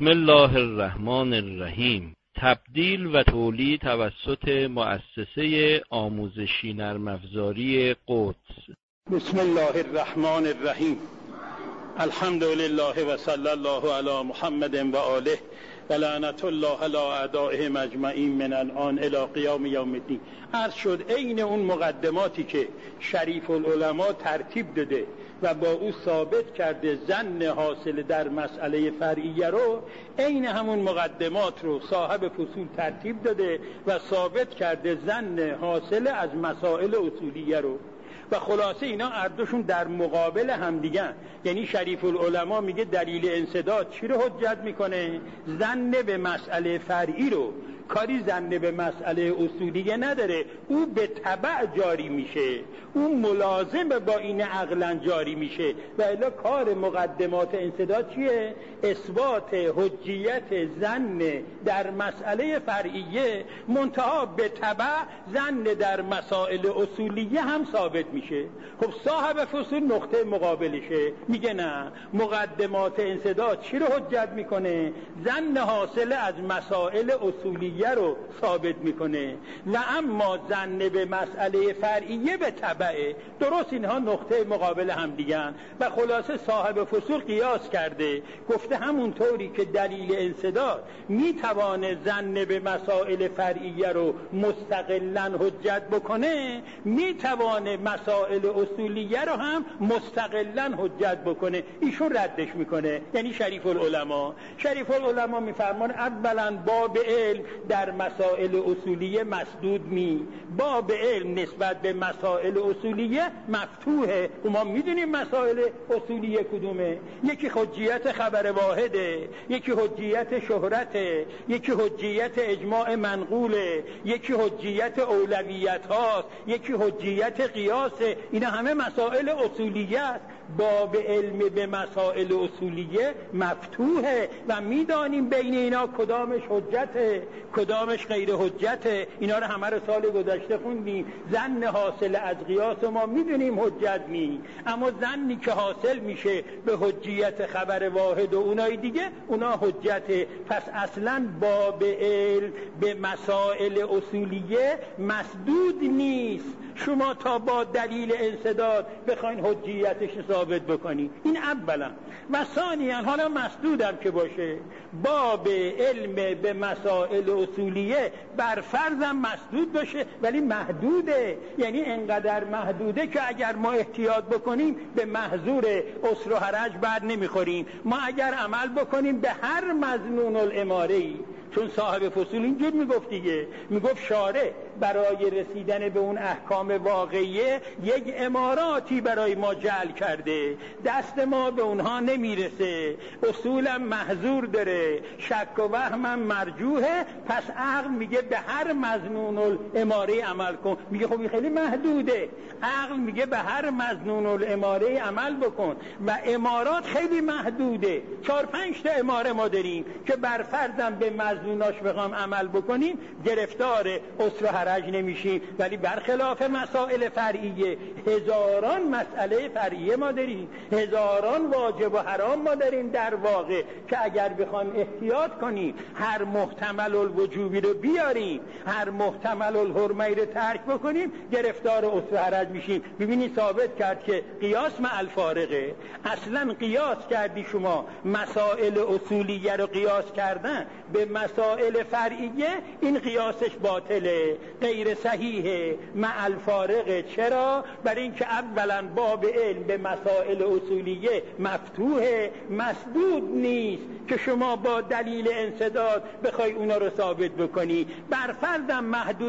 بسم الله الرحمن الرحیم. تبدیل و تولید توسط مؤسسه آموزشی نرم افزاری قدس. بسم الله الرحمن الرحیم. الحمد لله و صلی الله علی محمد و آله و لعنت الله علی اعدائهم اجمعین من الان الی قیام یوم الدین. عرض شد عین اون مقدماتی که شریف العلماء ترتیب داده و با او ثابت کرده ظن حاصل در مسئله فرعیه رو، عین همون مقدمات رو صاحب فصول ترتیب داده و ثابت کرده ظن حاصل از مسائل اصولیه رو. و خلاصه اینا اردوشون در مقابل همدیگن. یعنی شریف العلماء میگه دلیل انسداد چی رو حجت میکنه؟ ظن به مسئله فرعی رو. کاری ظن به مسئله اصولیه نداره، او به تبع جاری میشه، او ملازم با این عقلا جاری میشه. و الا کار مقدمات انسداد چیه؟ اثبات حجیت ظن در مسئله فرعیه، منتها به تبع ظن در مسائل اصولیه هم ثابت میشه. خب صاحب فصول نقطه مقابلشه، میگه نه، مقدمات انسداد چی رو حجت میکنه؟ ظن حاصل از مسائل اصولیه رو ثابت میکنه و اما ظن به مسئله فرعیه به تبعه. درست اینها نقطه مقابل هم دیگن. و خلاصه صاحب فصول قیاس کرده، گفته همونطوری که دلیل انسداد میتوانه ظن به مسائل فرعیه رو مستقلاً حجت بکنه، میتوانه مسائل اصولیه رو هم مستقلاً حجت بکنه. ایشون ردش میکنه، یعنی شریف العلماء میفرمان اولا باب علم در مسائل اصولیه مسدود باب علم نسبت به مسائل اصولیه مفتوحه. و ما میدونیم مسائل اصولیه کدومه؟ یکی حجیت خبر واحده، یکی حجیت شهرته، یکی حجیت اجماع منقوله، یکی حجیت اولویت هاست، یکی حجیت قیاسه. اینا همه مسائل اصولیه است. باب علم به مسائل اصولیه مفتوحه و میدانیم بین اینا کدامش حجته کدامش غیر حجته. اینا رو همه رو سال گذشته خوندیم. ظن حاصل از قیاس ما میدونیم حجت اما ظنی که حاصل میشه به حجیت خبر واحد و اونای دیگه، اونا حجته. پس اصلا باب علم به مسائل اصولیه مسدود نیست. شما تا با دلیل انسداد بخواین حجیتش ثابت بکنی، این اولا. و ثانیاً حالا مسدودم که باشه، باب علم به مسائل اصولیه بر فرضم مسدود باشه ولی محدوده. یعنی انقدر محدوده که اگر ما احتیاط بکنیم به محظور عسر و حرج بر نمیخوریم. ما اگر عمل بکنیم به هر مظنون الاماره‌ای، چون صاحب فصول اینجور میگفت دیگه، میگفت شارع برای رسیدن به اون احکام واقعیه یک اماراتی برای ما جعل کرده، دست ما به اونها نمیرسه، اصولا محظور داره، شک و وهمم مرجوحه. پس عقل میگه به هر مظنون الاماره عمل کن. میگه خب این خیلی محدوده. عقل میگه به هر مظنون الاماره عمل بکن و امارات خیلی محدوده. 4-5 تا اماره ما داریم که بر فرضم به مظنوناش بخوام عمل بکنیم گرفتار عسر و حرج نمیشیم. ولی برخلاف مسائل فرعیه هزاران مسئله فرعیه ما داریم، هزاران واجب و حرام ما داریم در واقع، که اگر بخوام احتیاط کنیم هر محتمل الوجوبی رو بیاریم، هر محتمل الحرمه رو ترک بکنیم، گرفتار عسر و حرج میشیم. ببینید ثابت کرد که قیاس مع الفارقه. اصلا قیاس کردی شما مسائل اصولیه رو قیاس کردن به مسائل فرعیه، این قیاسش باطله، غیر صحیحه، مع الفارقه. چرا؟ برای اینکه اولا باب علم به مسائل اصولیه مفتوحه، مسدود نیست که شما با دلیل انسداد بخوای اونا رو ثابت بکنی. بر فرضم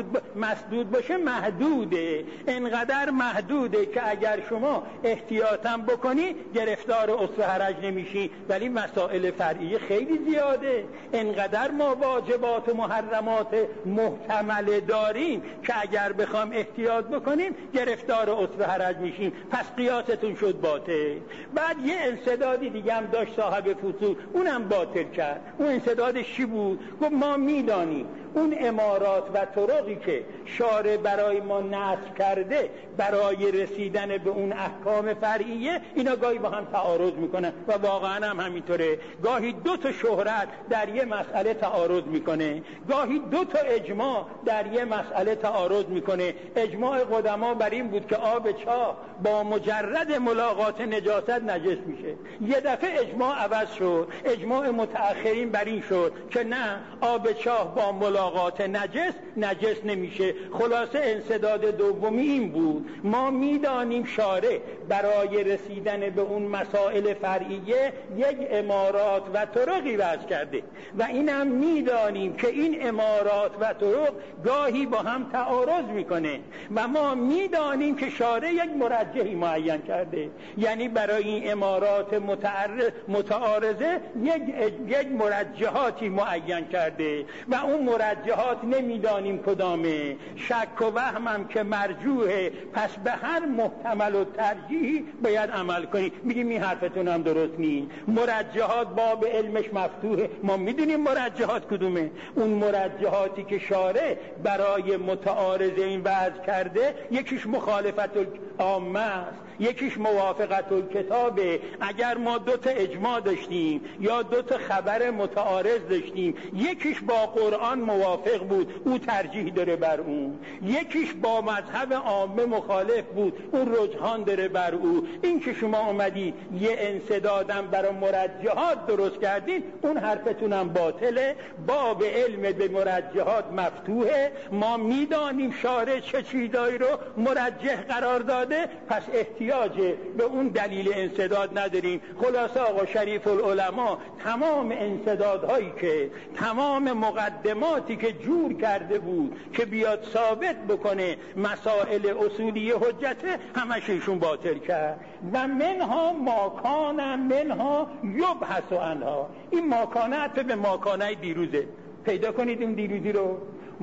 مسدود باشه محدوده، انقدر محدوده که اگر شما احتیاطم بکنی گرفتار عسر و حرج نمیشی. ولی مسائل فرعیه خیلی زیاده، انقدر ما واجبات و محرمات محتمل داریم داریم که اگر بخوام احتیاط بکنیم گرفتار عسر حرج میشیم، پس قیاستون شد باطل. بعد یه انسدادی دیگه هم داشت صاحب فصول، اونم باطل کرد. اون انسدادش چی بود؟ گفت ما میدانیم اون امارات و طرقی که شارع برای ما نصب کرده برای رسیدن به اون احکام فرعیه، اینا گاهی با هم تعارض میکنن و واقعا هم همینطوره. گاهی دو تا شهرت در یه مسئله تعارض میکنه، گاهی دو تا اجماع در یه مسئله تعارض میکنه. اجماع قدما بر این بود که آب چاه با مجرد ملاقات نجاست نجس میشه. یه دفعه اجماع عوض شد، اجماع متأخرین بر این شد که نه، آب چاه با ملاقات نجس نمیشه. خلاصه انسداد دومی این بود: ما میدانیم شارع برای رسیدن به اون مسائل فرعیه یک امارات و طرقی وضع کرده و اینم میدانیم که این امارات و طرق گاهی با هم تعارض میکنه و ما میدانیم که شارع یک مرجحی معین کرده، یعنی برای این امارات متعارضه یک مرجحاتی معین کرده و اون مرجحات نمیدانیم کدامه. شک و وهمم که مرجوحه، پس به هر محتمل و ترجیحی باید عمل کنیم. میگیم این حرفتون هم درست نیست، مرجحات باب علمش مفتوحه، ما میدونیم مرجحات کدومه. اون مرجحاتی که شارع برای متعارضه این وضع کرده، یکیش مخالفت العامه است، یکیش موافقت الکتابه. اگر ما دو تا اجماع داشتیم یا دو تا خبر متعارض داشتیم، یکیش با قرآن موافق بود، او ترجیح داره بر اون، یکیش با مذهب عامه مخالف بود، اون رجحان داره بر او. این که شما اومدی یه انسدادم برای مرجحات درست کردین، اون حرفتونم باطله. باب علم به مرجحات مفتوحه، ما میدانیم شارع چه چیزایی رو مرجح قرار داده، پس احتیاج به اون دلیل انسداد نداریم. خلاصه آقا شریف العلماء تمام انسدادهایی که، تمام مقدماتی که جور کرده بود که بیاد ثابت بکنه مسائل اصولی حجته، همش ایشون باطل کرد. و منها ماکان منها یبحث عنها. این ماکانه به ماکانه دیروزه، پیدا کنید این دیروزی رو.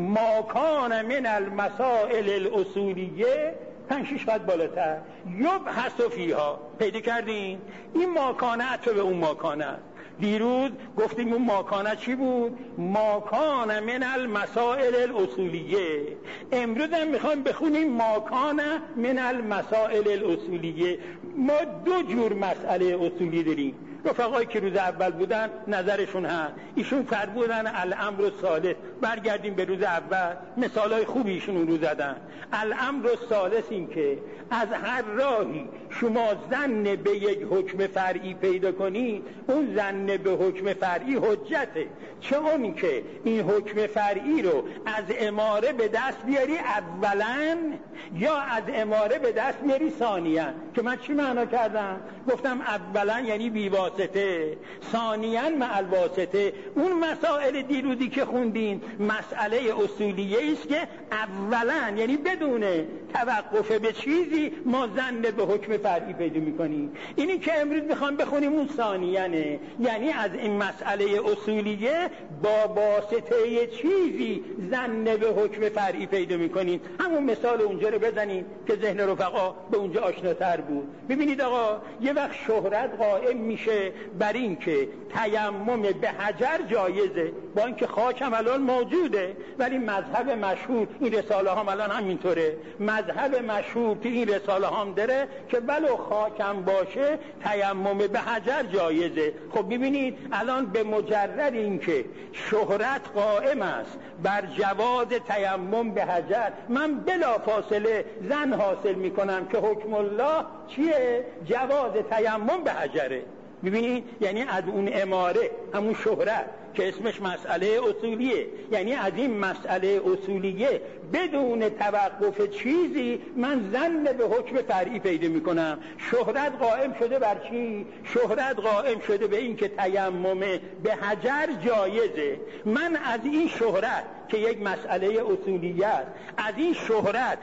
ماکان من المسائل الاصولیه 5-6 خط بالاتر، یبحث فیها، پیدا کردین؟ این ماکانه به اون ماکانه. دیروز گفتیم اون ماکانه چی بود؟ ماکانه من المسائل الاصولیه. امروز هم میخوایم بخونیم ماکانه من المسائل الاصولیه. ما دو جور مسئله اصولی داریم. رفقایی که روز اول بودن نظرشون هست، ایشون فرمودن الامر الثالث. برگردیم به روز اول، مثالای خوبی ایشون رو زدن. الامر الثالث این که از هر راهی شما ظن به یک حکم فرعی پیدا کنید، اون ظن به حکم فرعی حجته. چه اون که این حکم فرعی رو از اماره به دست بیاری اولا یا از اماره به دست بیاری ثانیا. که من چی معنا کردم؟ گفتم اولا یعنی بیواسطه، ثانیا مع الواسطه. اون مسائل دیروزی که خوندین مسئله اصولیه است که اولا یعنی بدون توقف به چیزی ما ظن به حکم فرعی پیدا میکنیم. اینی که امروز میخوام بخونیم اون ثانیانه، یعنی از این مسئله اصولیه با واسطه چیزی ظن به حکم فرعی پیدا میکنیم. همون مثال اونجا رو بزنیم که ذهن رفقا به اونجا آشناتر بود. ببینید آقا، یه وقت شهرت قائم میشه بر این که تیمم به حجر جایزه، با اینکه خاک هم الان موجوده، ولی مذهب مشهور، این رساله هم الان همینطوره، مذهب مشهور که این رساله هم داره که ولو خاکم باشه تیمم به حجر جایزه. خب ببینید الان به مجرد این که شهرت قائم است بر جواز تیمم به حجر، من بلا فاصله ظن حاصل میکنم که حکم الله چیه؟ جواز تیمم به حجره. ببینید یعنی از اون اماره، همون شهرت که اسمش مسئله اصولیه، یعنی از این مسئله اصولیه بدون توقف چیزی من ظن به حکم فرعی پیدا میکنم. شهرت قائم شده بر چی؟ شهرت قائم شده به این که تیمم به حجر جایزه. من از این شهرت که یک مسئله اصولیه است، از این شهرت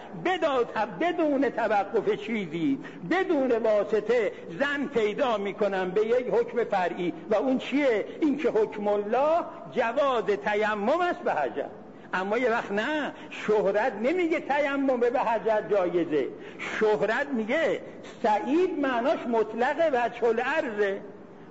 بدون توقف چیزی، بدون واسطه ظن پیدا میکنم به یک حکم فرعی و اون چیه؟ این که حکم الله جواز تیمم است به حجر. اما یه وقت نه، شهرت نمیگه تیمم به حجر جایزه، شهرت میگه سعید معناش مطلق وجه الارضه.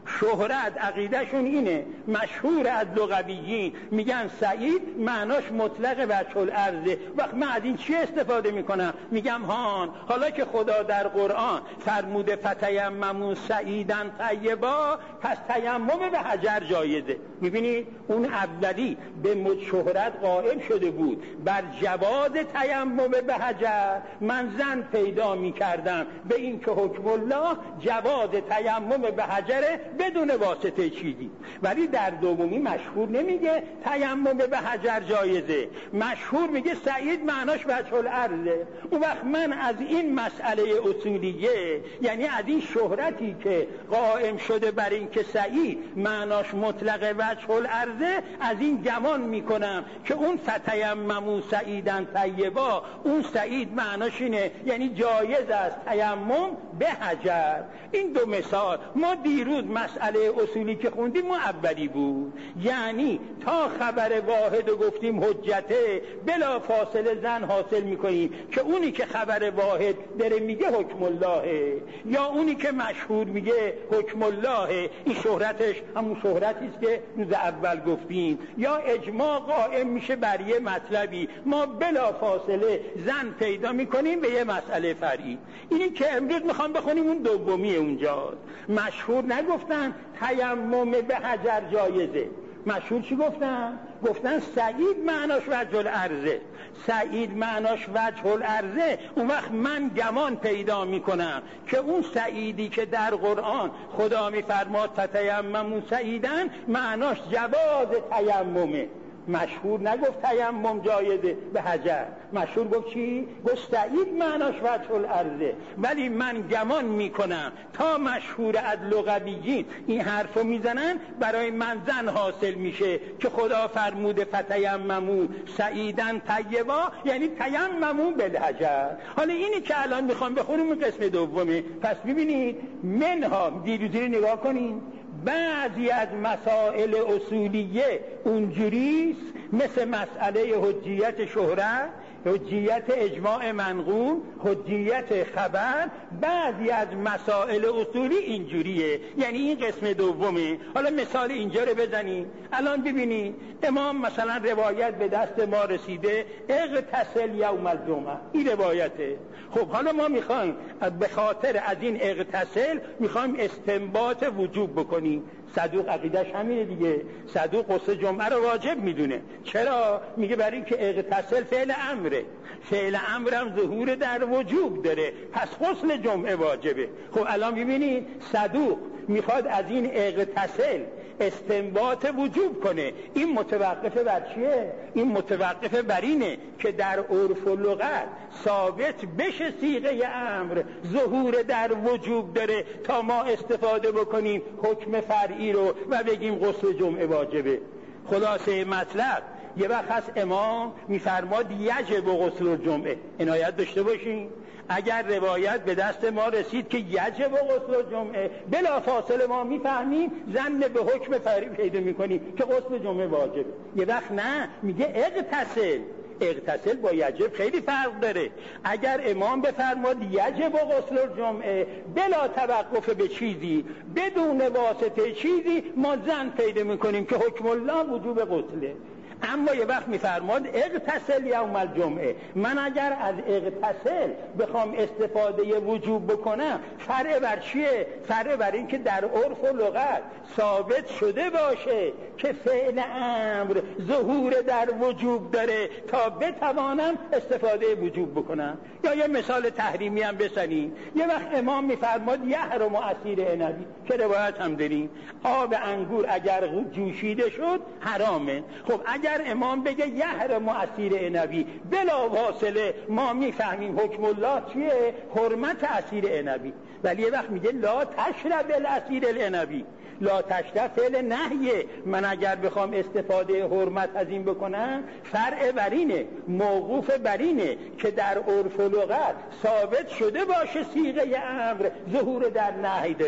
شهرت عقیدهشون اینه، مشهور از لغویین میگن سعید معناش مطلق وجه الارضه. وقت من از این چی استفاده میکنم؟ میگم حالا که خدا در قرآن فرموده فتیمموا سعیدا طیبا، پس تیمم به حجر جایزه. میبینید اون اولی به شهرت قائم شده بود بر جواز تیمم به حجر، من زن پیدا میکردم به این که حکم الله جواز تیمم به حجر بدون واسطه چیزی. ولی در دومی مشهور نمیگه تیمم به حجر جایزه، مشهور میگه سعید معناش وجه الارضه. اون وقت من از این مسئله اصولیه، یعنی از این شهرتی که قائم شده بر این که سعید معناش مطلق وجه الارضه، از این گمان میکنم که اون فتیمموا سعیدا طیبا، اون سعید معناش اینه یعنی جایز است تیمم به حجر. این دو مثال ما دیروز مسئله اصولی که خوندیم ما اولی بود، یعنی تا خبر واحد گفتیم حجته بلا فاصله زن حاصل میکنیم که اونی که خبر واحد داره میگه حکم الله، یا اونی که مشهور میگه حکم الله، این شهرتش همون شهرتی است که روز اول گفتیم. یا اجماع قائم میشه بر یه مطلبی، ما بلا فاصله زن پیدا میکنیم به یه مسئله فرعی. اینی که امروز میخوام بخونیم اون دومی اونجاست. مشهور نگفتن تیمم به حجر جایزه، مشهور چی گفتن؟ گفتن سعید معناش وجه الارضه، سعید معناش وجه الارضه. اون وقت من گمان پیدا میکنم که اون سعیدی که در قرآن خدا میفرماد فتیمموا سعیدا معناش جواز تیممه. مشهور نگفت تیمم جایزه به حجر، مشهور گفت چی؟ گفت سعید معناش وجه الارضه. ولی من گمان میکنم تا مشهور از لغویین این حرفو میزنن برای من زن حاصل میشه که خدا فرموده فتیمموا سعیدا طیبا، یعنی تیمموا بالحجر. حالا اینی که الان میخوام بخونیم قسم دومه. پس ببینید منها دیروزی نگاه کنین، بعضی از مسائل اصولیه اونجوریست مثل مسئله حجیت شهرت، حجیت اجماع منقول، حجیت خبر. بعضی از مسائل اصولی اینجوریه، یعنی این قسم دومه. حالا مثال اینجا رو بزنیم. الان ببینید امام مثلا روایت به دست ما رسیده اغتسل یوم الجمعه، این روایته. خب حالا ما میخوایم به خاطر از این اغتسل میخوایم استنباط وجوب بکنیم. صدوق عقیدش همینه دیگه، صدوق غسل جمعه رو واجب میدونه. چرا؟ میگه برای این که اغتسل فعل امره، فعل امرم ظهور در وجوب داره، پس غسل جمعه واجبه. خب الان ببینید صدوق میخواد از این اغتسل استنباط وجوب کنه. این متوقف بر چیه؟ این متوقف بر اینه که در عرف و لغت ثابت بشه صیغه امر ظهور در وجوب داره تا ما استفاده بکنیم حکم فرعی رو و بگیم غسل جمعه واجبه. خلاصه مطلب یه وقت هست امام میفرماد یجب غسل جمعه، عنایت داشته باشین. اگر روایت به دست ما رسید که یجب غسل جمعه، بلا فاصله ما میفهمیم ظن به حکم فرعی پیدا میکنیم که غسل جمعه واجبه. یه وقت نه، میگه اغتسل. اغتسل با یجب خیلی فرق داره. اگر امام بفرماد یجب غسل جمعه بلا توقف به چیزی، بدون واسطه چیزی، ما ظن پیدا میکنیم که حکم الله وجوب غسله. اما یه وقت میفرماد اغتسل یوم الجمعه، من اگر از اغتسل بخوام استفاده وجوب بکنم فرع بر چیه؟ فرع بر این که در عرف و لغت ثابت شده باشه که فعل امر ظهور در وجوب داره تا بتوانم استفاده وجوب بکنم. یا یه مثال تحریمی هم بزنیم. یه وقت امام میفرماد یحرم عصیر عنبی، که روایت هم داریم، آب انگور اگر جوشیده شد حرامه. خب اگر امام بگه یحرم عصیر عنبی، بلا واصله ما میفهمیم حکم الله چیه؟ حرمت عصیر عنبی. ولی یه وقت میگه لا تشرب العصیر العنبی، لا تشرب فعل نهیه. من اگر بخوام استفاده حرمت از این بکنم فرع برینه، موقوف برینه که در عرف و لغت ثابت شده باشه صیغه امر ظهور در نهی داره.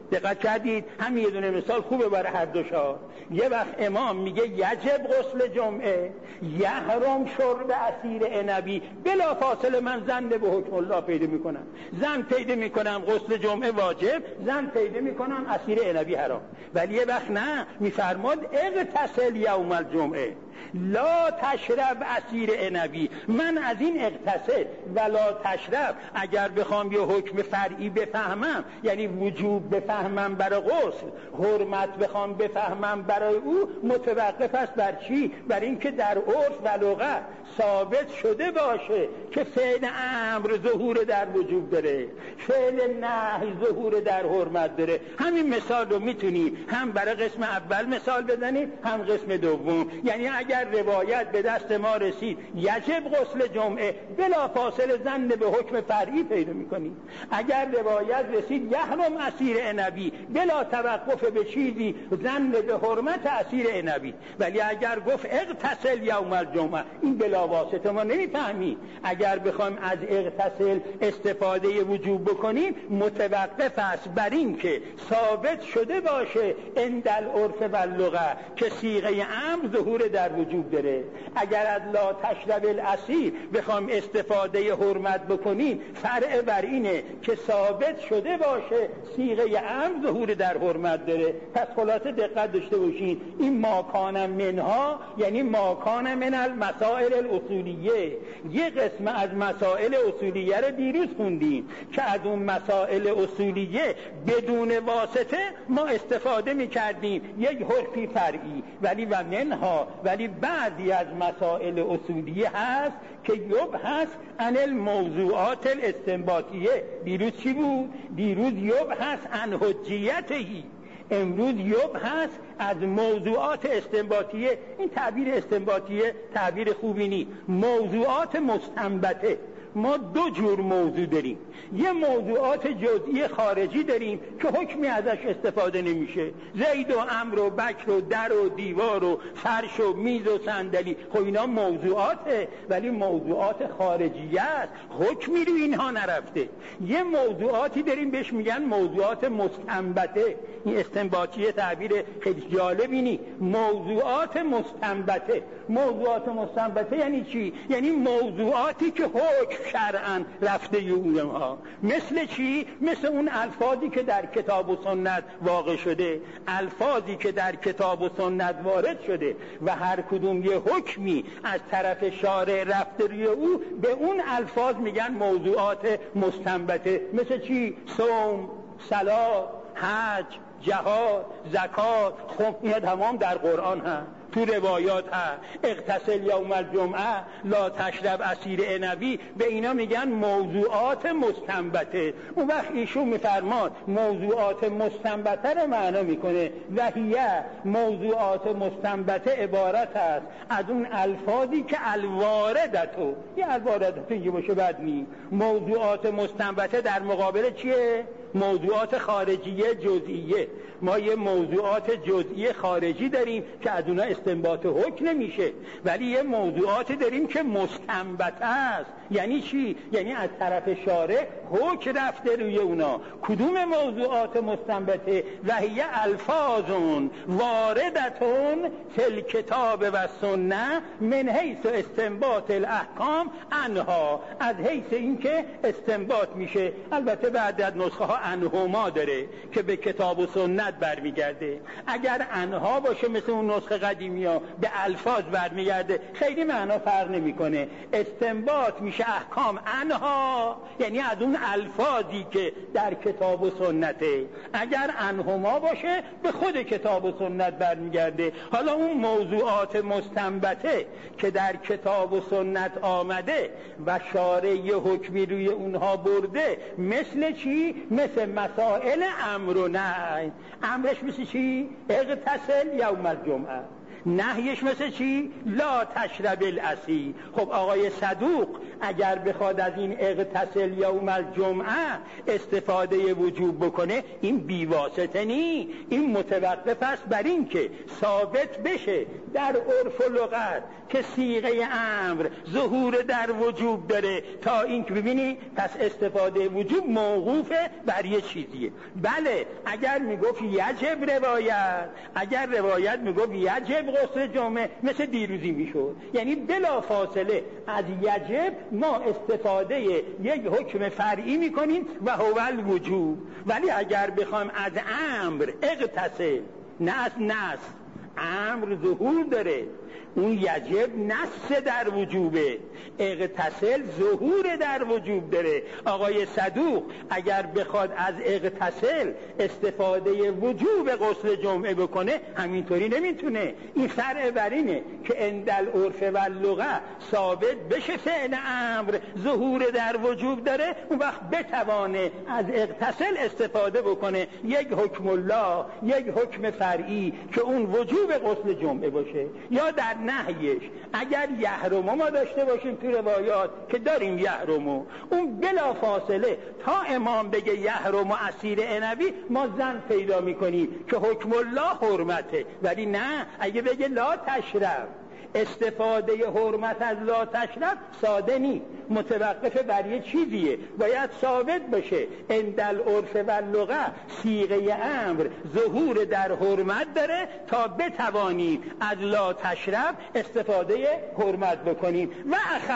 دقت کردید؟ همین یه دونه مثال خوبه برای هر دو شاه. یه وقت امام میگه یجب غسل جمعه، یحرم شرب عصیر عنبی، بلا فاصله من زن به حکم الله پیدا میکنم، زن پیدا میکنم غسل جمعه واجب، زن پیدا میکنم عصیر عنبی حرام. ولی یه وقت نه، میفرماد اغتسل یوم الجمعه لا تشرب عصیر عنبی. من از این اغتسل ولا تشرب اگر بخوام یه حکم فرعی بفهمم، یعنی وجوب بفهمم برای غسل، حرمت بخوام بفهمم برای او، متوقف است بر چی؟ بر این که در عرف و لغت ثابت شده باشه که فعل امر ظهور در وجوب داره، فعل نهی ظهور در حرمت داره. همین مثال رو میتونی هم برای قسم اول مثال بزنی، هم قسم دوم. یعنی اگر روایت به دست ما رسید یجب غسل جمعه، بلا فاصله زن به حکم فرعی پیدا میکنی. اگر روایت رسید یحرم عصیر عنبی، بلا توقف به چیزی زن به حرمت عصیر عنبی. ولی اگر گفت اغتسل یوم الجمعه، این بلا واسطه ما نمیفهمی. اگر بخوایم از اغتسل استفاده وجوب بکنیم، متوقف است بر این که ثابت شده باشه عند العرف و اللغه که صیغه امر ظهور در وجوب داره. اگر از لا تشرب العصیر بخوام استفاده حرمت بکنیم، فرع بر اینه که ثابت شده باشه صیغه امر ظهور در حرمت داره. پس خلاصه دقت داشته باشین، این ماکان منها یعنی ماکان من المسائل الاصولیه. یه قسم از مسائل اصولیه رو دیروز خوندیم که از اون مسائل اصولیه بدون واسطه ما استفاده میکردیم یک حکمی فرعی. ولی و منها، ولی بعضی از مسائل اصولیه هست که یبحث عن الموضوعات الاستنباطیه. دیروز چی بود؟ دیروز یبحث عن حجیتهی، امروز یبحث از موضوعات استنباطیه. این تعبیر استنباطیه تعبیر خوبی نیست. موضوعات مستنبطه. ما دو جور موضوع داریم. یه موضوعات جزئی خارجی داریم که حکمی ازش استفاده نمیشه، زید و عمرو و بکر و در و دیوار و فرش و میز و صندلی، خب اینا موضوعاته، ولی موضوعات خارجیه است، حکمی رو اینها نرفته. یه موضوعاتی داریم بهش میگن موضوعات مستنبطه. این استنباطیه تعبیر خیلی جالبی نیست. موضوعات مستنبطه. موضوعات مستنبطه یعنی چی؟ یعنی موضوعاتی که حکم شرعاً رفته اونها. مثل چی؟ مثل اون الفاظی که در کتاب و سنت واقع شده، الفاظی که در کتاب و سنت وارد شده و هر کدوم یه حکمی از طرف شارع رفته روی او، به اون الفاظ میگن موضوعات مستنبطه. مثل چی؟ صوم، صلات، حج، جهاد، زکات. خب این تمام در قرآن هست، تو روایات هست. اغتسل یوم الجمعه، لا تشرب عصیر عنبی، به اینا میگن موضوعات مستنبطه. اون وقت ایشون میفرماد موضوعات مستنبطه رو معنا میکنه. وحیه موضوعات مستنبطه عبارت است از اون الفاظی که الواردتو، یه الواردتو یه باشه بد نی. موضوعات مستنبطه در مقابل چیه؟ موضوعات خارجیه جزئیه. ما یه موضوعات جزئی خارجی داریم که از اونها استنباط حکم نمیشه، ولی یه موضوعات داریم که مستنبط است. یعنی چی؟ یعنی از طرف شارع حکم رفته روی اونا. کدوم موضوعات مستنبطه؟ وحیه الفاظون واردتون فی الکتاب و سنه من حیث استنباط الاحکام عنها، از حیث اینکه استنباط میشه. البته بعد از نسخه ها عنهما داره که به کتاب و سنت برمیگرده. اگر عنها باشه مثل اون نسخه قدیمی ها به الفاظ برمیگرده، خیلی معنا فرق نمیکنه. استنباط میشه احکام عنها، یعنی از اون الفاظی که در کتاب و سنته. اگر عنهما باشه به خود کتاب و سنت برمیگرده. حالا اون موضوعات مستنبطه که در کتاب و سنت آمده و شارع یه حکمی روی اونها برده، مثل چی؟ مثل مسائل امر و نهی. امرش مثل چی؟ اغتسل یوم الجمعه، نهیش مثل چی؟ لا تشرب العصیر. خب آقای صدوق اگر بخواد از این اغتسل یوم الجمعه استفاده وجوب بکنه، این بیواسطه نی، این متوقف است بر این که ثابت بشه در عرف و لغت که صیغه امر ظهور در وجوب داره، تا این که ببینی پس استفاده وجوب موقوفه بر یه چیزیه. بله اگر میگفت یجب روایت، اگر روایت میگفت یجب غسل جمعه، مثل دیروزی میشد، یعنی بلا فاصله از یجب ما استفاده یک حکم فرعی میکنیم و هو الوجوب. ولی اگر بخوایم از امر اغتسل، نه از نص، امر ظهور داره، اون یجب نص در وجوبه، اغتسل ظهور در وجوب داره. آقای صدوق اگر بخواد از اغتسل استفاده وجوب غسل جمعه بکنه همینطوری نمیتونه. این فرع بر اینه که عند العرف و اللغه ثابت بشه فعل امر ظهور در وجوب داره، اون وقت بتوانه از اغتسل استفاده بکنه یک حکم الله، یک حکم فرعی که اون وجوب غسل جمعه باشه. یا در نهیش اگر یحرمو ما داشته باشیم تو روایات که داریم یحرمو، اون بلا فاصله تا امام بگه یحرمو عصیر عنبی ما زن پیدا میکنیم که حکم الله حرمته. ولی نه، اگه بگه لا تشرب، استفاده حرمت از لا تشرب ساده نی، متوقف بر یه چیزیه، باید ثابت بشه عند العرف و اللغه صیغه امر ظهور در حرمت داره تا بتوانیم از لا تشرب استفاده حرمت بکنیم. و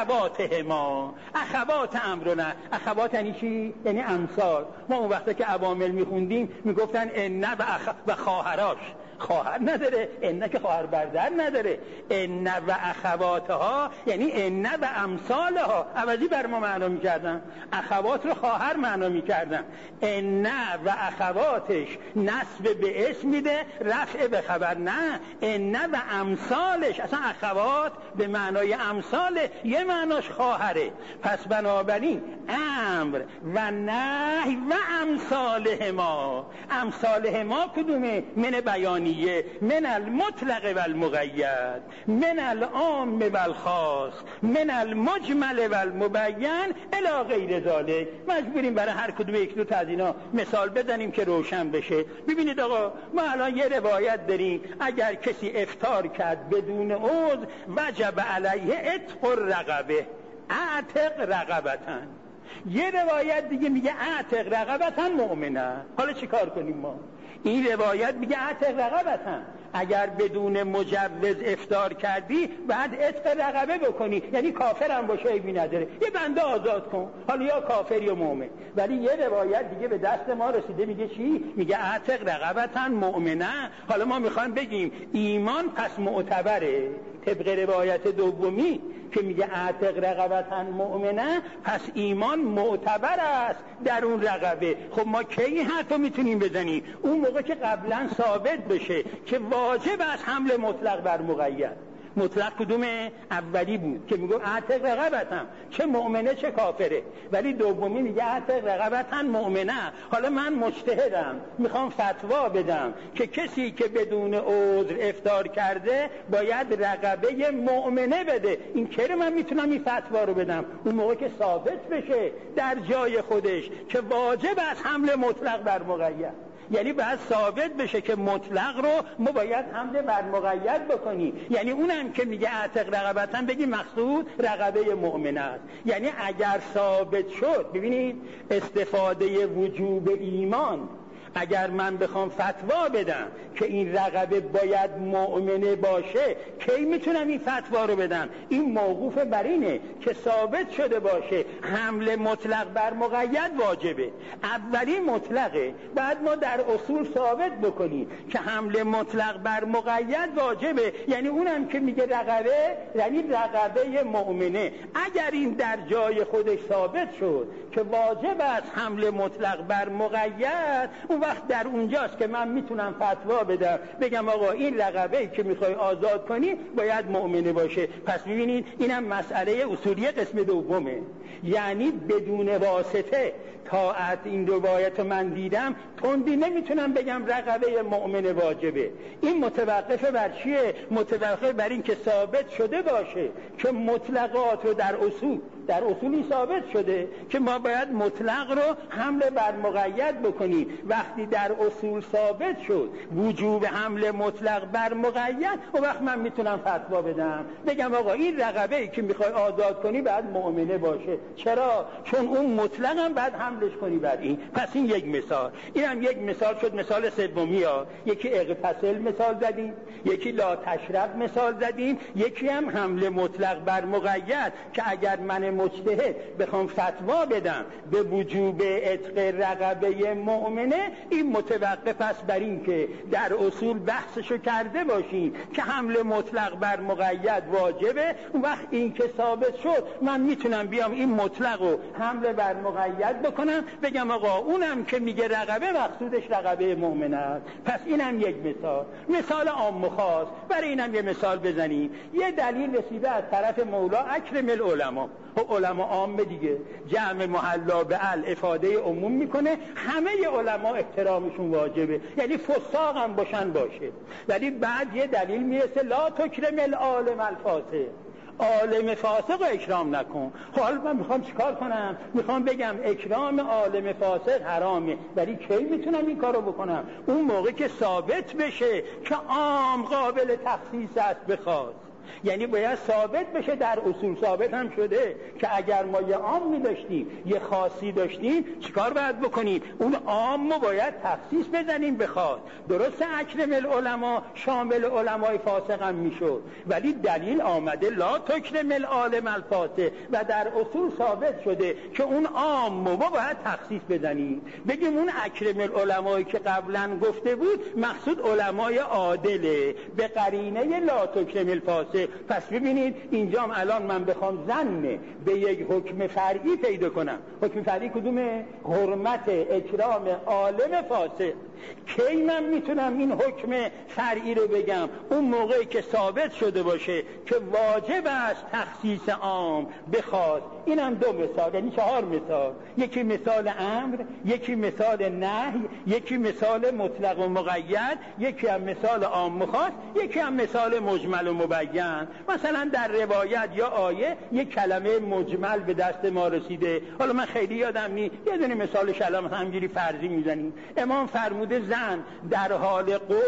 اخواتهما، اخوات امر نه، اخوات یعنی چی؟ یعنی امثال. ما اون وقتا که عوامل میخوندیم میگفتن ان و خواهراش، خواهر نداره، ان که خواهر برادر نداره، ان و اخواتها یعنی ان و امثالها، عوضی بر ما معنا میکردن، اخوات رو خواهر معنا میکردن. ان و اخواتش نسب به اسم میده، رفع به خبر. نه، ان و امثالش، اصلا اخوات به معنای امثال، یه معناش خواهره. پس بنابراین امر و نهی و امثالهما، امثالهما کدومه؟ من بیانی، من المطلق و المقید، من العام و الخاص، من المجمل و المبین الی غیر ذلک. مجبوریم برای هر کدوم یک دو تا از اینا مثال بزنیم که روشن بشه. ببینید آقا، ما الان یه روایت داریم اگر کسی افطار کرد بدون عذر وجب علیه عتق الرقبه، اعتق رقبتن. یه روایت دیگه میگه اعتق رقبتن مؤمنه. حالا چی کار کنیم ما؟ این روایت میگه اعتق رقبتن، اگر بدون مجوز افطار کردی بعد عتق رقبه بکنی، یعنی کافر هم باشه ایبی نداره، یه بنده آزاد کن، حالا یا کافر یا مؤمن. ولی یه روایت دیگه به دست ما رسیده میگه چی؟ میگه اعتق رقبتن مؤمنه. حالا ما میخوایم بگیم ایمان پس معتبره طبق روایت دومی که میگه اعتق رقبتن مؤمنه، پس ایمان معتبر است در اون رقبه. خب ما کی حرفو میتونیم بزنیم؟ اون موقع که قبلا ثابت بشه که واجب است حمل مطلق بر مقید. مطلق کدومه؟ اولی بود که میگه اعتق رقبتن، چه مؤمنه چه کافره. ولی دومی میگه اعتق رقبتن مؤمنه. حالا من مجتهدم میخوام فتوا بدم که کسی که بدون عذر افطار کرده باید رقبه مؤمنه بده. این که من میتونم این فتوا رو بدم اون موقع که ثابت بشه در جای خودش که واجب است حمل مطلق بر مقید. یعنی باید ثابت بشه که مطلق رو ما باید حمل بر مقید بکنی. یعنی اونم که میگه اعتق رقبتن بگی مقصود رقبه مؤمنه است. یعنی اگر ثابت شد، ببینید استفاده وجوب ایمان، اگر من بخوام فتوا بدم که این رقبه باید مؤمنه باشه، کی میتونم این فتوا رو بدم؟ این موقوف بر اینه که ثابت شده باشه حمل مطلق بر مقید واجبه. اولی مطلقه، بعد ما در اصول ثابت بکنیم که حمل مطلق بر مقید واجبه. یعنی اونم که میگه رقبه یعنی رقبه مؤمنه. اگر این در جای خودش ثابت شد که واجب است حمل مطلق بر مقید، اون وقت در اونجاست که من میتونم فتوا بدم بگم آقا این رقبه‌ای که میخوای آزاد کنی باید مؤمنه باشه. پس ببینید اینم مسئله اصولی قسم دومه، یعنی بدون واسطه طاعت. این روایت من دیدم تندی نمیتونم بگم رقبه مؤمن واجبه. این متوقفه بر چیه؟ متوقفه بر این که ثابت شده باشه که مطلقات رو در اصولی ثابت شده که ما باید مطلق رو حمل بر مقید بکنیم. وقتی در اصول ثابت شد وجوب حمل مطلق بر مقید، اون وقت من میتونم فتوا بدم بگم آقا این رقبه‌ای که میخوای آزاد کنی باید مؤمنه باشه. چرا؟ چون اون مطلق هم باید حملش کنی بر این. پس این یک مثال. اینم یک مثال شد. مثال سومی ها یکی اغتسل مثال زدیم، یکی لا تشرب مثال زدیم، یکی هم حمل مطلق بر مقید که اگر من مجتهد بخوام فتوا بدم به وجوب عتق رقبه مؤمنه، این متوقف است بر این که در اصول بحثشو کرده باشین که حمل مطلق بر مقید واجبه. اون وقت این که ثابت شد من میتونم بیام این مطلق رو حمل بر مقید بکنم بگم آقا اونم که میگه رقبه مقصودش رقبه مؤمنه است. پس اینم یک مثال عام و خاص. برای اینم یه مثال بزنیم. یه دلیل رسیده از طرف مولا اکرم العلماء. علما عام دیگه، جمع محلا به افاده عموم میکنه، همه علما احترامشون واجبه، یعنی فساق هم باشن باشه. ولی بعد یه دلیل میرسه لا تکرم العالم الفاسق، عالم فاسق رو اکرام نکن. حالا من میخوام چیکار کنم؟ میخوام بگم اکرام عالم فاسق حرامه، ولی کی میتونم این کارو بکنم؟ اون موقع که ثابت بشه که عام قابل تخصیص است بخواد. یعنی باید ثابت بشه، در اصول ثابت هم شده که اگر ما یه عامی داشتیم یه خاصی داشتیم چیکار باید بکنیم؟ اون عام رو باید تخصیص بزنیم بخواد. درسته اکرم العلماء شامل علمای فاسق هم میشد، ولی دلیل آمده لا تکرم العالم الفاسق و در اصول ثابت شده که اون عام رو باید تخصیص بزنیم. بگیم اون اکرم العلمایی که قبلا گفته بود مقصود علمای عادله به قرینه لا تکرم الفاسق. پس ببینید اینجام الان من بخوام ظن به یک حکم فرعی پیدا کنم، حکم فرعی کدومه؟ حرمت اکرام عالم فاسق. کی من میتونم این حکم فرعی رو بگم؟ اون موقعی که ثابت شده باشه که واجب است تخصیص عام بخواد. اینم دو مثال، یعنی 4 مثال. یکی مثال امر، یکی مثال نهی، یکی مثال مطلق و مقید، یکی هم مثال عام و خاص، یکی هم مثال مجمل و مبین. مثلا در روایت یا آیه یک کلمه مجمل به دست ما رسیده. حالا من خیلی یادم نیست، یه دونه مثالش الان همینجوری فرضی میزنیم. امام فرموده زن در حال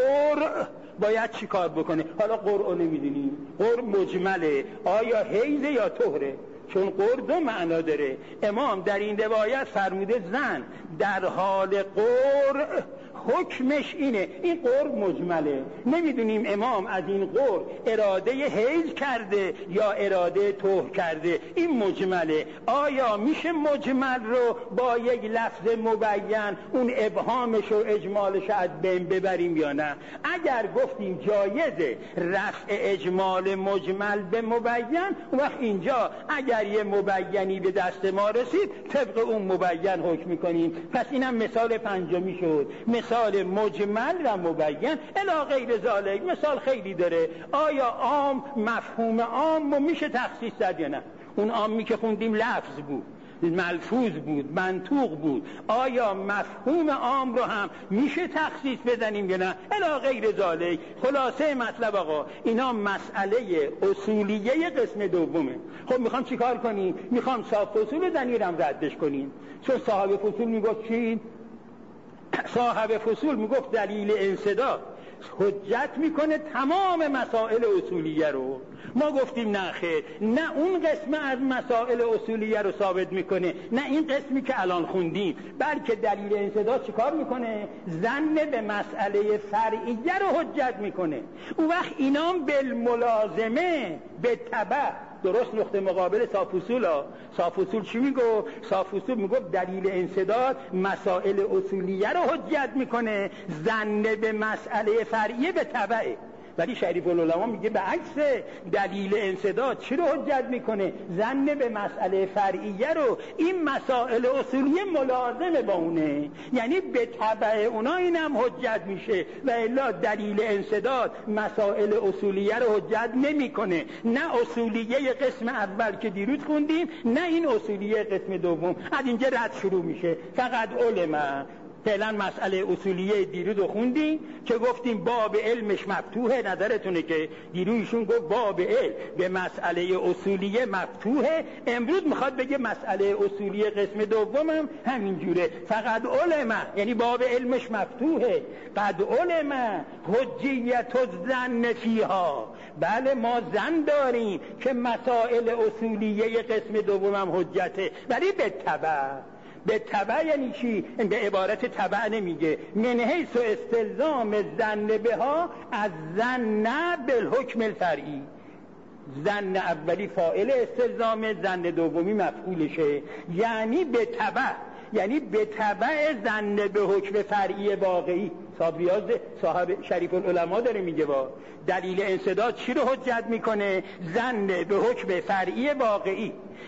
قرع باید چی کار بکنه؟ حالا قرعو نمیدونیم، قرع مجمله، آیا حیض یا طهره؟ چون قرع 2 معنا داره. امام در این روایت فرموده زن در حال قرع حکمش اینه. این قرع مجمله، نمیدونیم امام از این قرع اراده حیض کرده یا اراده طهر کرده. این مجمله. آیا میشه مجمل رو با یک لفظ مبین اون ابهامش و اجمالش از بین ببریم یا نه؟ اگر گفتیم جایزه رفع اجمال مجمل به مبین، اون وقت اینجا اگر یه مبینی به دست ما رسید طبق اون مبین حکم میکنیم. پس اینم مثال پنجمی شد، مثال مجمل و مبین الی غیر ذالک. مثال خیلی داره. آیا عام مفهوم عام رو میشه تخصیص داد یا نه؟ اون عامی که خوندیم لفظ بود، ملفوظ بود، منطوق بود. آیا مفهوم عام رو هم میشه تخصیص بزنیم یا نه؟ الی غیر ذالک. خلاصه مطلب آقا اینا مسئله اصولیه قسم دومه. خب میخوام چیکار کنیم؟ میخوام صاحب فصول دنیرم ردش کنیم. چون صاحب فصول میگفت چی؟ صاحب فصول میگفت دلیل انسداد حجت میکنه تمام مسائل اصولیه رو. ما گفتیم نه خیر، نه اون قسم از مسائل اصولیه رو ثابت میکنه، نه این قسمی که الان خوندیم، بلکه دلیل انسداد چیکار میکنه؟ ظن به مسئله فرعیه رو حجت میکنه. اون وقت اینام بالملازمه به تبع. درست نقطه مقابل صافوصول ها. صافوصول چی میگو؟ صافوصول میگو دلیل انسداد مسائل اصولیه رو حجت میکنه، ظن به مسئله فرعیه به تبعه. ولی شریف العلماء میگه به عکس، دلیل انسداد چی رو حجت میکنه؟ ظن به مسئله فرعیه رو. این مسائل اصولیه ملازمه با اونه، یعنی به تبع اونا اینم حجت میشه، و الا دلیل انسداد مسائل اصولیه رو حجت نمیکنه، نه اصولیه قسم اول که دیروز خوندیم، نه این اصولیه قسم دوم. از اینجا رد شروع میشه. فقط علما فعلا مسئله اصولیه دیروز رو خوندیم که گفتیم باب علمش مفتوحه. نظرتونه که دیروزشون گفت باب علم به مسئله اصولیه مفتوحه، امروز میخواد بگه مسئله اصولیه قسم دومم همینجوره. فقط علما یعنی باب علمش مفتوحه. قد علما حجیت الظن فیها، بله ما ظن داریم که مسائل اصولیه قسم دومم حجته، ولی به تبع یعنی چی؟ به عبارت تبع نمیگه، من حیث استلزام ظن بها از ظن بالحکم الفرعی. ظن اولی فاعل استلزام، ظن دومی مفعولشه، یعنی به تبع ظن به حکم فرعی واقعی. صاحب شریف العلماء داره میگه با دلیل انسداد چی رو حجت میکنه؟ ظن به حکم فرعی واقعی.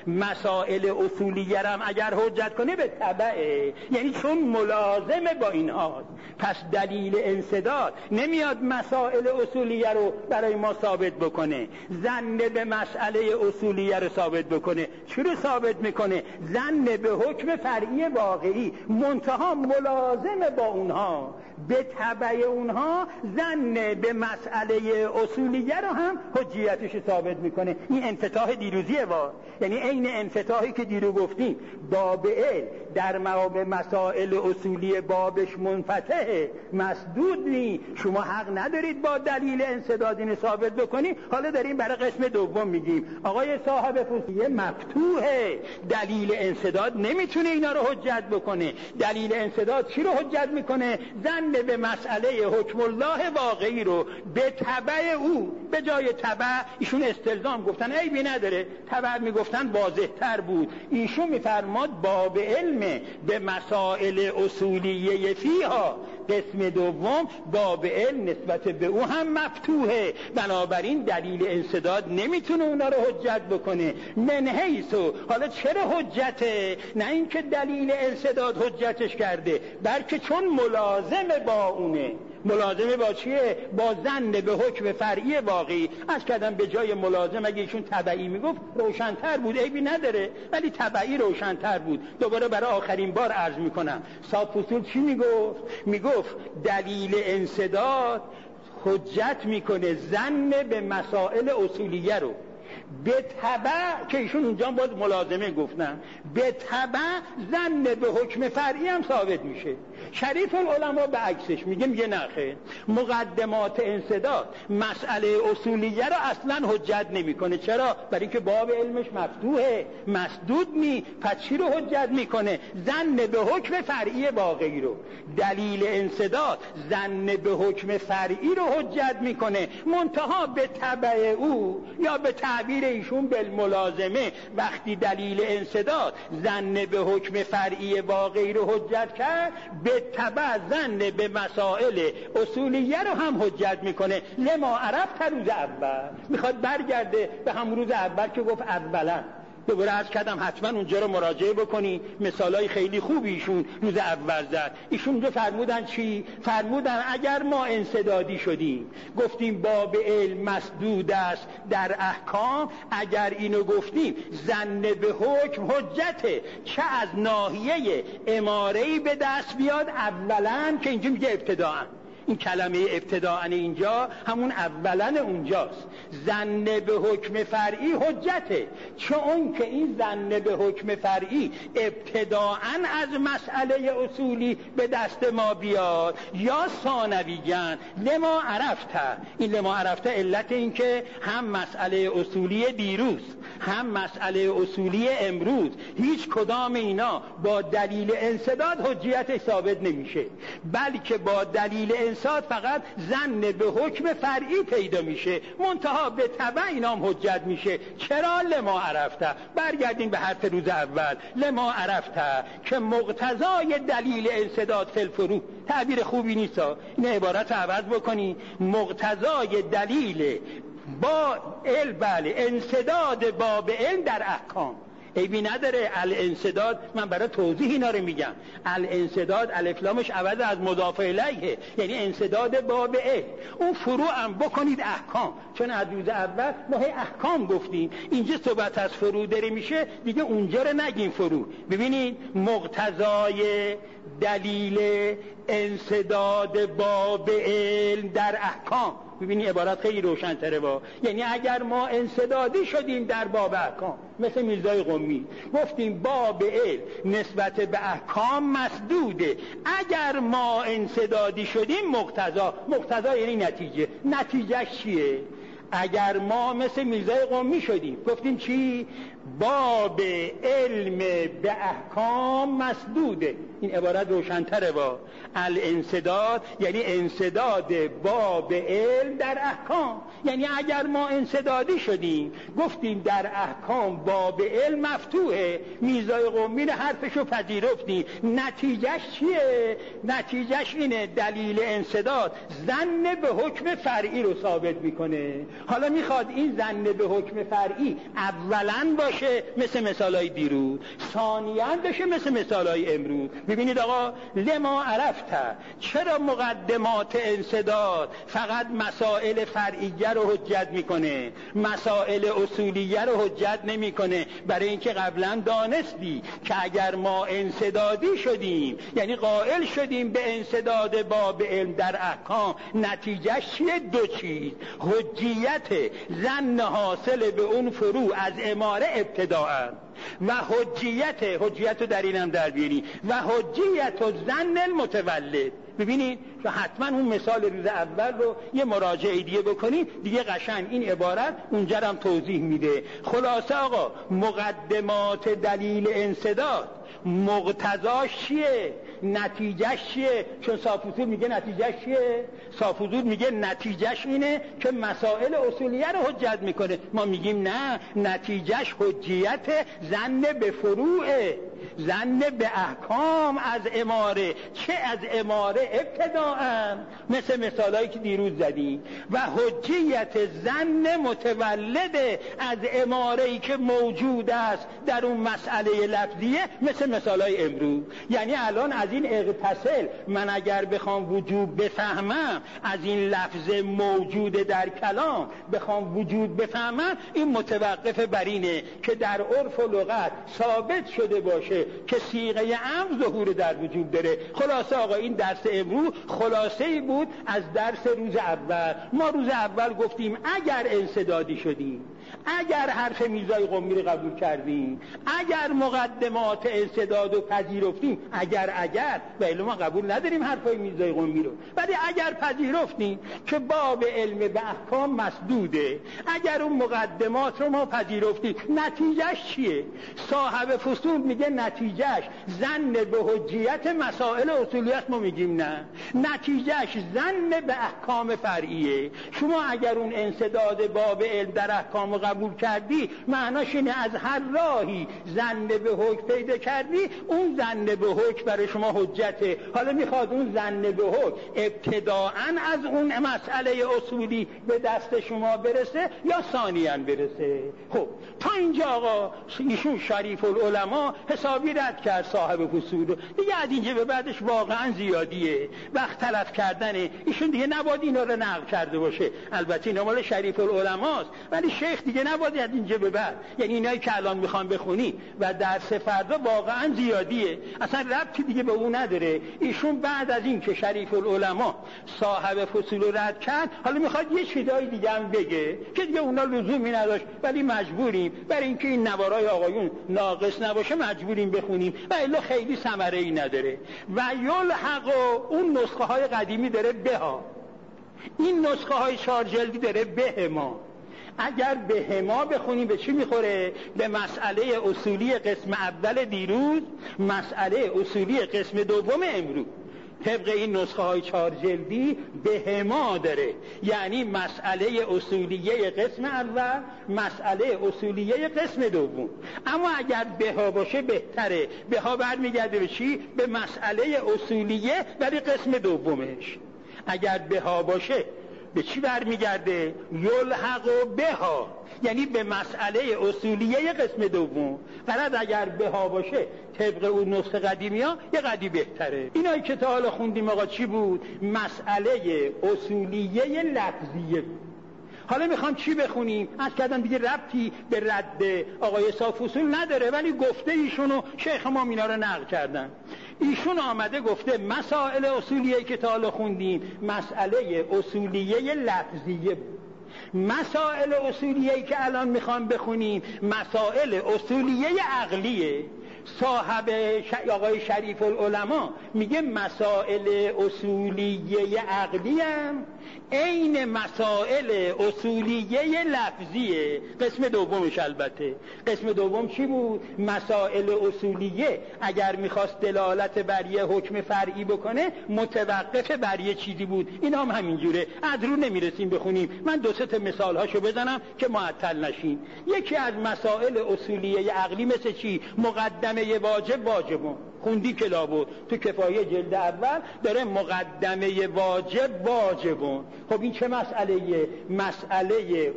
مسائل اصولیه هم اگر حجت کنه به تبعه، یعنی چون ملازمه با این هاست. پس دلیل انسداد نمیاد مسائل اصولیه رو برای ما ثابت بکنه، ظن به مسئله اصولیه رو ثابت بکنه. چی رو ثابت میکنه؟ ظن به حکم فرعی واقعی، منتها ملازمه با اونها، به تبع اونها ظن به مسئله اصولیه رو هم حجیتش ثابت میکنه. این انفتاح دیروزیه یعنی عین انفتاحی که دیرو گفتیم باب علم در مقام مسائل اصولی بابش منفتحه، مسدود نی. شما حق ندارید با دلیل انسداد اینو ثابت بکنی. حالا داریم برای قسم دوم میگیم آقای صاحب فصیحه مفتوحه، دلیل انسداد نمیتونه اینا رو حجت بکنه. دلیل انسداد چی رو حجت میکنه؟ ظن به مسئله حکم الله واقعی رو به تبع او. به جای تبع ایشون استلزام گفتن، عیبی نداره، تبع میگفتن واضح تر بود. ایشون میفرماد باب علم به مسائل اصولیه فیها، قسم دوم باب علم نسبت به او هم مفتوحه، بنابراین دلیل انسداد نمیتونه اونا رو حجت بکنه. من حیثو، حالا چرا حجته؟ نه اینکه دلیل انسداد حجتش کرده، بلکه چون ملازمه با اونه. ملازمه با چیه؟ با ظن به حکم فرعی واقعی. از کردم به جای ملازم اگه ایشون تبعی میگفت روشن‌تر بود، عیبی نداره، ولی تبعی روشن‌تر بود. دوباره برای آخرین بار عرض میکنم، صاحب فصول چی میگفت؟ میگفت دلیل انسداد حجت میکنه ظن به مسائل اصولیه رو، به تبع که ایشون اونجا باز ملازمه گفتن، به تبع ظن به حکم فرعی هم ثابت میشه. شریف العلماء به عکسش میگه نه خیر، مقدمات انسداد مسئله اصولیه رو اصلا حجت نمیکنه. چرا؟ برای اینکه باب علمش مفتوحه، مسدود نی. پس چی رو حجت میکنه؟ ظن به حکم فرعی واقعی رو. دلیل انسداد ظن به حکم فرعی رو حجت میکنه، منتها به تبع او یا به تعبیر ایشون بالملازمه. وقتی دلیل انسداد ظن به حکم فرعی واقعی رو حجت کرد، به تبع ظن به مسائل اصولیه رو هم حجت میکنه. لما عرفت روز اول، میخواد برگرده به هم روز اول که گفت اولا. دوباره عرض کردم حتما اونجا رو مراجعه بکنی، مثالای خیلی خوبی ایشون روز اول زد. ایشون رو فرمودن چی؟ فرمودن اگر ما انسدادی شدیم گفتیم باب علم مسدود است در احکام، اگر اینو گفتیم ظن به حکم حجته، چه از ناحیه اماره‌ای به دست بیاد اولا، که اینجا میگه ابتداءً. این کلمه ابتداءً اینجا همون اولاً اونجاست. ظن به حکم فرعی حجته، چون که این ظن به حکم فرعی ابتداءً از مسئله اصولی به دست ما بیاد، یا ثانویاً لما عرفته. این لما عرفته علت این که هم مسئله اصولی دیروز هم مسئله اصولی امروز هیچ کدام اینا با دلیل انسداد حجیت ثابت نمیشه، بلکه با دلیل انصاد فقط ظن به حکم فرعی پیدا میشه، منتها به تبع اینام حجت میشه. چرا؟ لما عرفته. برگردیم به حرف روز اول. لما عرفته که مقتضای دلیل انسداد فی الفروع، تعبیر خوبی نیست، این عبارت رو عوض بکنی. مقتضای دلیل با علم، بله، انسداد باب علم در احکام. عیبی نداره الانسداد، من برای توضیح اینا رو میگم. الانسداد الف لامش عوض از مضاف الیه، یعنی انسداد باب علم. اون فروع هم بکنید احکام، چون از روز اول ما احکام گفتیم، اینجا صحبت از فروع داره میشه، دیگه اونجا رو نگیم فروع. ببینید مقتضای دلیل انسداد باب علم در احکام، ببینید عبارت خیلی روشن‌تره با، یعنی اگر ما انسدادی شدیم در باب احکام، مثل میرزای قمی گفتیم باب علم نسبت به احکام مسدوده، اگر ما انسدادی شدیم مقتضا یعنی نتیجه چیه؟ اگر ما مثل میرزای قمی شدیم، گفتیم چی؟ باب علم به احکام مسدوده. این عبارت روشن‌تره با الانسداد، یعنی انسداد باب علم در احکام. یعنی اگر ما انسدادی شدیم، گفتیم در احکام باب علم مفتوحه، میرزای قمی رو حرفشو پذیرفتیم، نتیجهش چیه؟ نتیجهش اینه دلیل انسداد ظن به حکم فرعی رو ثابت میکنه. حالا میخواد این ظن به حکم فرعی اولاً باشه مثل مثالای دیروز، ثانیاً باشه مثل مثالای امروز. ببینید آقا، لما عرفته، چرا مقدمات انسداد فقط مسائل فرعیه رو حجت میکنه، مسائل اصولیه رو حجت نمیکنه؟ برای اینکه قبلا دانستی که اگر ما انسدادی شدیم، یعنی قائل شدیم به انسداد باب علم در احکام، نتیجهش چیه؟ دو چیز: حجیت ظن حاصل به اون فروع از اماره ابتداء و حجیت در اینم در بیاری و حجیت و ظن المتولد. ببینید که حتما اون مثال روز اول رو یه مراجعه دیگه بکنید، دیگه قشنگ این عبارت اونجا هم توضیح میده. خلاصه آقا، مقدمات دلیل انسداد مقتضاش چیه؟ نتیجهش چیه؟ چون صافوزور میگه نتیجهش چیه؟ صافوزور میگه نتیجهش اینه که مسائل اصولیه رو حجت میکنه. ما میگیم نه، نتیجهش حجیت ظن به فروعه، ظن به احکام از اماره. چه از اماره؟ ابتداءً، مثل مثالایی که دیروز زدیم. و حجیت ظن متولد از اماره‌ای که موجود است در اون مسئله لفظیه، مثل مثالای امروز. یعنی الان از این اغتسل من اگر بخوام وجود بفهمم، از این لفظ موجود در کلام بخوام وجود بفهمم، این متوقف بر اینه که در عرف و لغت ثابت شده باشه که صیغه امر ظهور در وجود داره. خلاصه آقا، این درس امروز خلاصه‌ای بود از درس روز اول. ما روز اول گفتیم اگر انسدادی شدیم، اگر حرف میرزای قمی رو قبول کردیم، اگر مقدمات انسداد رو پذیرفتیم، اگر ولی ما قبول نداریم حرفای میرزای قمی رو، ولی اگر پذیرفتیم که باب علم به احکام مسدوده، اگر اون مقدمات رو ما پذیرفتیم، نتیجهش چیه؟ صاحب فصول میگه نتیجهش ظن به حجیت مسائل اصولیت، ما میگیم نه، نتیجهش ظن به احکام فرعیه. شما اگر اون انسداد باب علم در احکام رو قبول کردی، معناش اینه از هر راهی ظن به حکم پیدا کردی، اون ظن به حکم برای شما حجته. حالا میخواد اون ظن به حکم ابتداءً از اون مسئله اصولی به دست شما برسه یا ثانیاً برسه. خب تا اینجا آقا ایشون شریف العلماء حسابی رد کرد صاحب فصول. دیگه از اینجا به بعدش واقعا زیادیه، وقت تلف کردنه. ایشون دیگه نباید اینا رو نقل کرده باشه. البته اینا مال شریف العلماست، ولی شیخ دیگه نباید از اینجا به بعد، یعنی اینایی که الان میخوام بخونی و درس فردا واقعا زیادیه، اصلا ربطی دیگه به اون نداره. ایشون بعد از این که شریف العلماء صاحب فصول رو رد کرد، حالا میخواد یه چیزای دیگه هم بگه که دیگه اونا لزومی نداشت، ولی مجبوریم برای اینکه این نوارای آقایون ناقص نباشه مجبوریم بخونیم و الا خیلی ثمره ای نداره. و یلحق، اون نسخه های قدیمی داره بها، این نسخه های 4 جلدی داره به ما. اگر به ما بخونیم به چی میخوره؟ به مسئله اصولی قسم اول دیروز، مسئله اصولی قسم دوم امروز. طبق این نسخه های 4 جلدی بهما داره، یعنی مسئله اصولیه قسم اول، مسئله اصولیه قسم دوم. اما اگر بها باشه بهتره. بها برمیگرده به چی؟ به مسئله اصولیه ولی قسم دومش. اگر بها باشه به چی برمیگرده؟ یلحق بها، یعنی به مسئله اصولیه قسم دوم. فقط اگر بها باشه طبق اون نسخه قدیمی ها یه قدی بهتره. اینایی که تا حالا خوندیم آقا چی بود؟ مسئله اصولیه لفظیه بود. حالا میخوام چی بخونیم؟ از کردم دیگه ربطی به رد آقای صاف اصول نداره، ولی گفته ایشونو شیخ ما اینا رو نقل کردن. ایشون آمده گفته مسائل اصولیه که تا حالا خوندیم مسئله اصولیه لفظیه بود. مسائل اصولیه‌ای که الان میخوام بخونیم مسائل اصولیه عقلیه. صاحب آقای شریف العلماء میگه مسائل اصولیه عقلی هم عین مسائل اصولیه لفظیه. قسم دومش البته. قسم دوم چی بود؟ مسائل اصولیه اگر میخواست دلالت بر یه حکم فرعی بکنه متوقف بر یه چیزی بود. این هم همینجوره، از رو نمیرسیم بخونیم. من 2-3 تا مثال هاشو بزنم که معطل نشین. یکی از مسائل اصولیه عقلی مثل چی؟ مقدمه واجبون. خوندی کلابو تو کفایه جلد اول داره مقدمه واجبون. خب این چه مسئله‌ایه؟ مسئله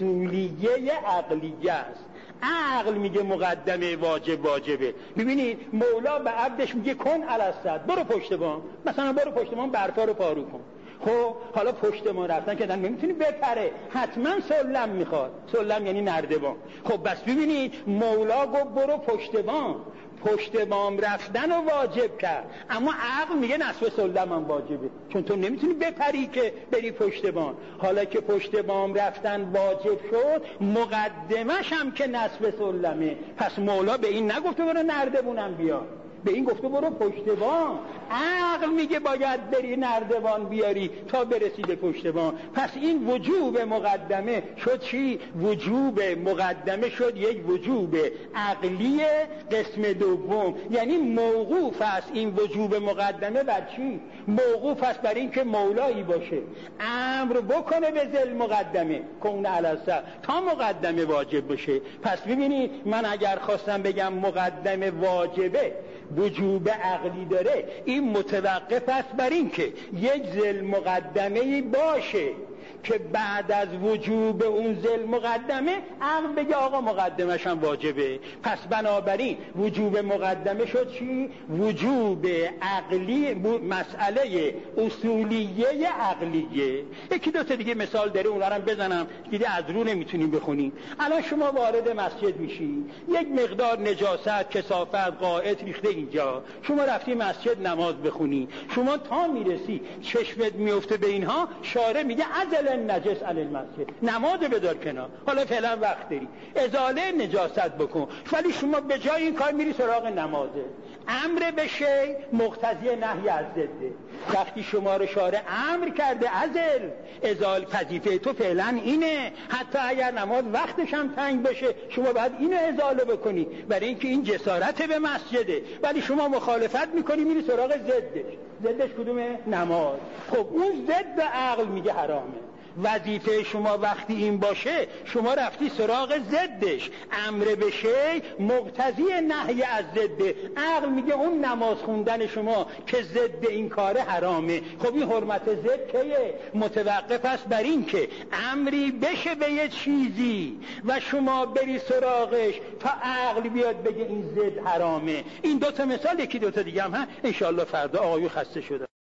اصولیه عقلیه است. عقل میگه مقدمه واجبه. ببینید مولا به عبدش میگه کن علالصد، برو پشت بام، مثلا برو پشت بام برفا رو پارو کن. خب حالا پشت ما رفتن که نمیتونی بپره، حتما سلم میخواد. سلم یعنی نردبان. خب بس ببینید مولا گفت برو پشت بام، پشت بام رفتن رو واجب کرد، اما عقل میگه نصب سلم هم واجبه، چون تو نمیتونی بپری که بری پشت بام. حالا که پشت بام رفتن واجب شد مقدمش هم که نصب سلمه، پس مولا به این نگفته برو نردبونم بیا، به این گفته برو پشت بام. عقل میگه باید بری نردبان بیاری تا برسی به پشت بام. پس این وجوب مقدمه شد چی؟ وجوب مقدمه شد یک وجوب عقلی قسم دوم، یعنی موقوف است این وجوب مقدمه بر چی؟ موقوف است بر این که مولایی باشه امر بکنه به ذل مقدمه کون علالصد تا مقدمه واجب باشه. پس ببینید من اگر خواستم بگم مقدمه واجبه وجوب عقلی داره، این متوقف است بر این که یک ذل مقدمه‌ای باشه که بعد از وجوب اون ذل مقدمه عقل بگه آقا مقدمش هم واجبه. پس بنابراین وجوب مقدمه شد چی؟ وجوب عقلی، مسئله اصولیه عقلیه. 1-2 تا دیگه مثال داره اونا رو بزنم دیگه از رو نمیتونیم بخونیم. الان شما وارد مسجد میشی، یک مقدار نجاست کثافت قائط ریخته اینجا، شما رفتی مسجد نماز بخونی، شما تا میرسی چشمت میفته به اینها، شارع میگه عدل نجس علی المسجد، نماز بدار کنار، حالا فعلا وقت داری ازاله نجاست بکن، ولی شما به جای این کار میری سراغ نمازه. امر به شی مقتضی نهی از ضده. وقتی شما رو شارع امر کرده عزل ازال وظیفه تو فعلا اینه، حتی اگر نماز وقتش هم تنگ بشه شما باید اینو ازاله بکنی، برای اینکه این جسارت به مسجده، ولی شما مخالفت میکنی میری سراغ ضدش کدومه؟ نماز. خب اون ضد عقل میگه حرامه. وظیفه شما وقتی این باشه شما رفتی سراغ ضدش. امر به شی مقتضی نهی از ضده. عقل میگه اون نماز خوندن شما که ضد این کار حرامه. خب این حرمت ضد کیه؟ متوقف است بر این که امری بشه به یه چیزی و شما بری سراغش تا عقل بیاد بگه این ضد حرامه. این 2 تا مثال، 1-2 تا دیگه هم ان شاء الله فردا. آقایون خسته شده.